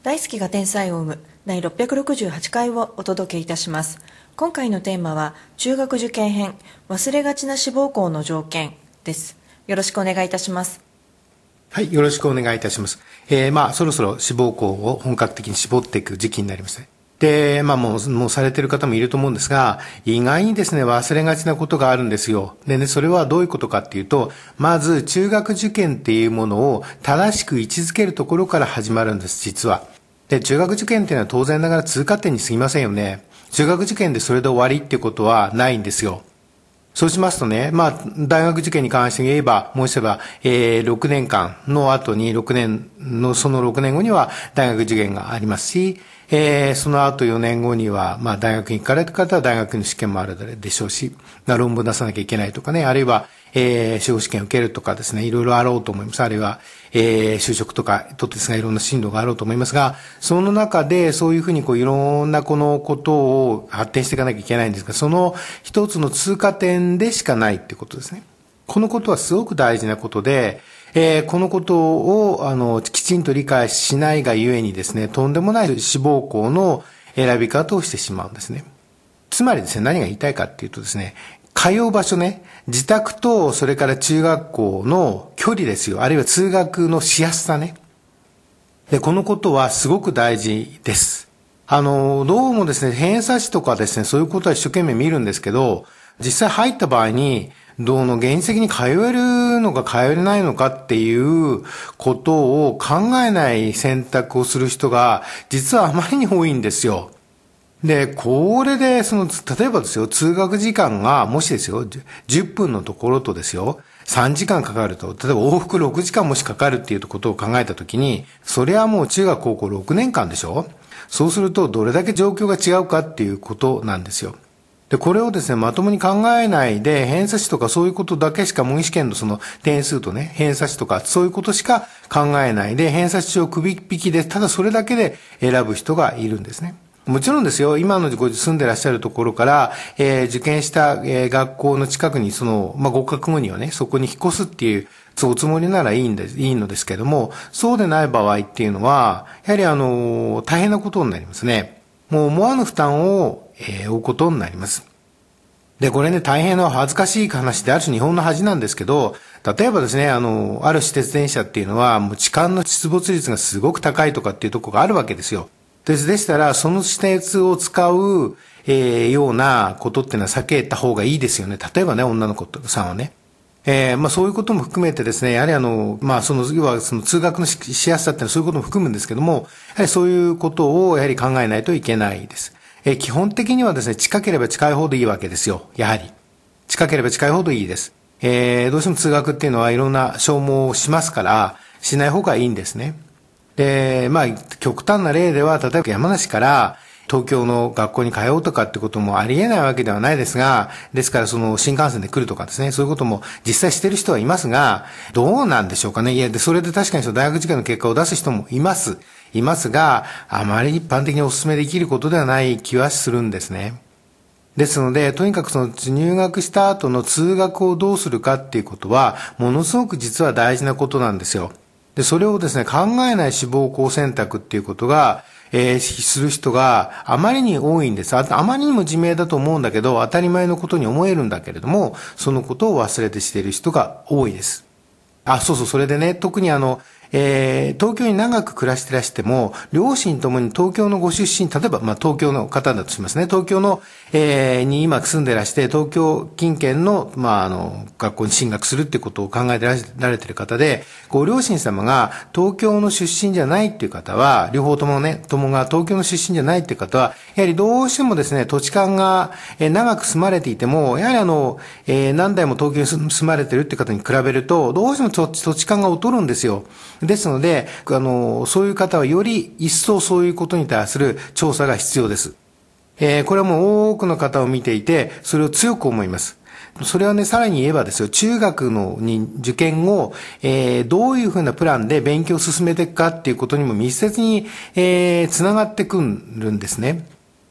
大好きが天才を生む第668回をお届けいたします。今回のテーマは中学受験編、忘れがちな志望校の条件です。よろしくお願いいたします。 はい、よろしくお願いいたします。そろそろ志望校を本格的に絞っていく時期になりました。で、もうされている方もいると思うんですが、意外にですね、忘れがちなことがあるんですよ。でね、それはどういうことかっていうと、まず中学受験っていうものを正しく位置づけるところから始まるんです、実は。で、中学受験っていうのは当然ながら通過点に過ぎませんよね。中学受験でそれで終わりっていうことはないんですよ。そうしますとね、大学受験に関して言えば、申せば、6年間の後にその6年後には大学受験がありますし、その後4年後には、大学に行かれた方は大学の試験もあるでしょうし、論文出さなきゃいけないとかね、あるいは、司法試験を受けるとかですね、いろいろあろうと思います。あるいは、就職とかとですね、いろんな進路があろうと思いますが、その中でそういうふうにいろんなこのことを発展していかなきゃいけないんですが、その一つの通過点でしかないっていうことですね。このことはすごく大事なことで、このことをきちんと理解しないがゆえにですね、とんでもない志望校の選び方をしてしまうんですね。つまりですね、何が言いたいかっていうとですね、通う場所ね、自宅とそれから中学校の距離ですよ。あるいは通学のしやすさね。で、このことはすごく大事です。どうもですね、偏差値とかですね、そういうことは一生懸命見るんですけど、実際入った場合に、現実的に通えるのか通えないのかっていうことを考えない選択をする人が、実はあまりに多いんですよ。で、これで、例えばですよ、通学時間が、もしですよ、10分のところとですよ、3時間かかると、例えば往復6時間もしかかるっていうことを考えたときに、それはもう中学高校6年間でしょ？そうすると、どれだけ状況が違うかっていうことなんですよ。で、これをですね、まともに考えないで、偏差値とかそういうことだけしか、模擬試験のその点数とね、偏差値とかそういうことしか考えないで、偏差値を首引きで、ただそれだけで選ぶ人がいるんですね。もちろんですよ、今のご住んでらっしゃるところから、受験した、学校の近くに合格後にはね、そこに引っ越すっていう、おつもりならいいのですけども、そうでない場合っていうのは、やはり大変なことになりますね。もう思わぬ負担を、負うことになります。で、これね、大変な恥ずかしい話である種日本の恥なんですけど、例えばですね、ある私鉄電車っていうのは、もう痴漢の出没率がすごく高いとかっていうところがあるわけですよ。でしたら、その施設を使う、ようなことっていうのは避けた方がいいですよね。例えばね、女の子さんはね。そういうことも含めてですね、やはり要は通学のしやすさっていうのはそういうことも含むんですけども、やはりそういうことをやはり考えないといけないです。基本的にはですね、近ければ近いほどいいわけですよ。やはり。近ければ近いほどいいです。どうしても通学っていうのはいろんな消耗をしますから、しない方がいいんですね。で、極端な例では、例えば山梨から東京の学校に通うとかってこともありえないわけではないですが、ですから新幹線で来るとかですね、そういうことも実際してる人はいますが、どうなんでしょうかね。いや、それで確かに大学受験の結果を出す人もいます。いますが、あまり一般的にお勧めできることではない気はするんですね。ですので、とにかく入学した後の通学をどうするかっていうことは、ものすごく実は大事なことなんですよ。で、それをですね、考えない志望校選択っていうことが、する人があまりに多いんです。あまりにも自明だと思うんだけど、当たり前のことに思えるんだけれども、そのことを忘れてしている人が多いです。それでね、特に東京に長く暮らしてらしても、両親ともに東京のご出身、例えば、東京の方だとしますね。東京の、に今住んでらして、東京近県の、学校に進学するっていうことを考えてられている方で、ご両親様が東京の出身じゃないっていう方は、両方ともが東京の出身じゃないっていう方は、やはりどうしてもですね、土地勘が、長く住まれていても、やはり何代も東京に住まれてるっていう方に比べると、どうしても土地勘が劣るんですよ。ですので、そういう方はより一層そういうことに対する調査が必要です。これはもう多くの方を見ていて、それを強く思います。それはね、さらに言えばですよ、中学の受験を、どういうふうなプランで勉強を進めていくかっていうことにも密接に、つながってくるんですね。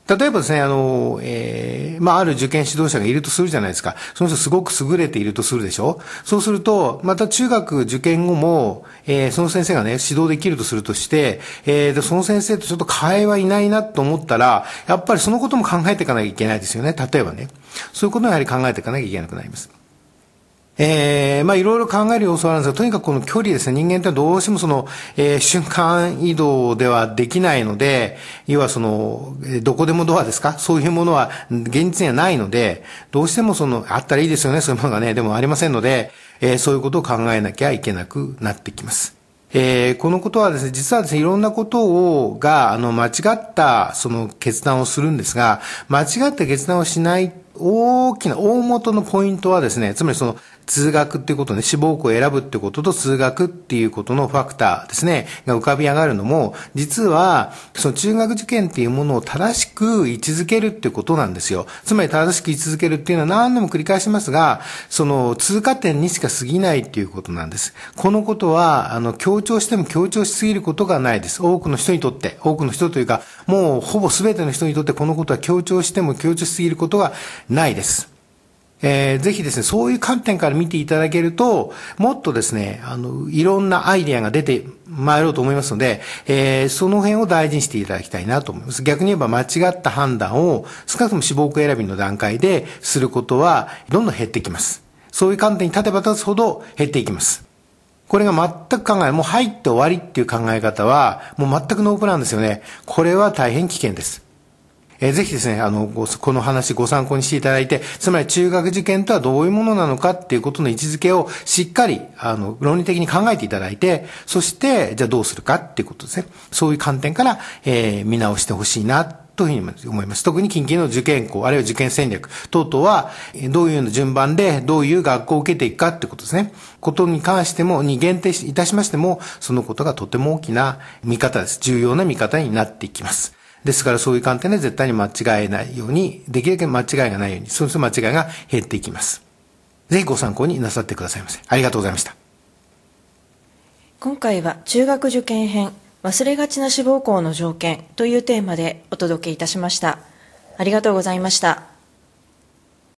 例えばですね、ある受験指導者がいるとするじゃないですか。その人すごく優れているとするでしょ。そうすると、また中学受験後も、その先生がね、指導できるとするとして、でその先生とちょっと替えはいないなと思ったら、やっぱりそのことも考えていかなきゃいけないですよね。例えばね。そういうことをやはり考えていかなきゃいけなくなります。いろいろ考える要素はあるんですが、とにかくこの距離ですね、人間ってどうしても瞬間移動ではできないので、要はどこでもドアですか、そういうものは現実にはないので、どうしてもあったらいいですよね、そういうものがね、でもありませんので、そういうことを考えなきゃいけなくなってきます。このことはですね、実はですね、いろんなことが、間違った決断をするんですが、間違った決断をしない大きな大元のポイントはですね、つまり通学っていうことね、志望校を選ぶってことと通学っていうことのファクターですね、が浮かび上がるのも、実は、中学受験っていうものを正しく位置づけるってことなんですよ。つまり正しく位置づけるっていうのは何度も繰り返しますが、通過点にしか過ぎないっていうことなんです。このことは、強調しても強調しすぎることがないです。多くの人にとって、多くの人というか、もうほぼ全ての人にとってこのことは強調しても強調しすぎることがないです。ぜひですね、そういう観点から見ていただけると、もっとですね、いろんなアイデアが出てまいろうと思いますので、その辺を大事にしていただきたいなと思います。逆に言えば間違った判断を少なくとも志望校選びの段階ですることはどんどん減ってきます。そういう観点に立てば立つほど減っていきます。これが全く考えない、もう入って終わりっていう考え方は、もう全くノープランですよね。これは大変危険です。ぜひですね、この話ご参考にしていただいて、つまり中学受験とはどういうものなのかっていうことの位置づけをしっかり、論理的に考えていただいて、そして、じゃあどうするかっていうことですね。そういう観点から、見直してほしいな、というふうに思います。特に近畿の受験校、あるいは受験戦略等々は、どういう順番で、どういう学校を受けていくかってことですね。ことに関しても、に限定いたしましても、そのことがとても大きな見方です。重要な見方になっていきます。ですからそういう観点で絶対に間違えないように、できるだけ間違いがないように、そうすると間違いが減っていきます。ぜひご参考になさってくださいませ。ありがとうございました。 今回は中学受験編、忘れがちな志望校の条件というテーマでお届けいたしました。ありがとうございました。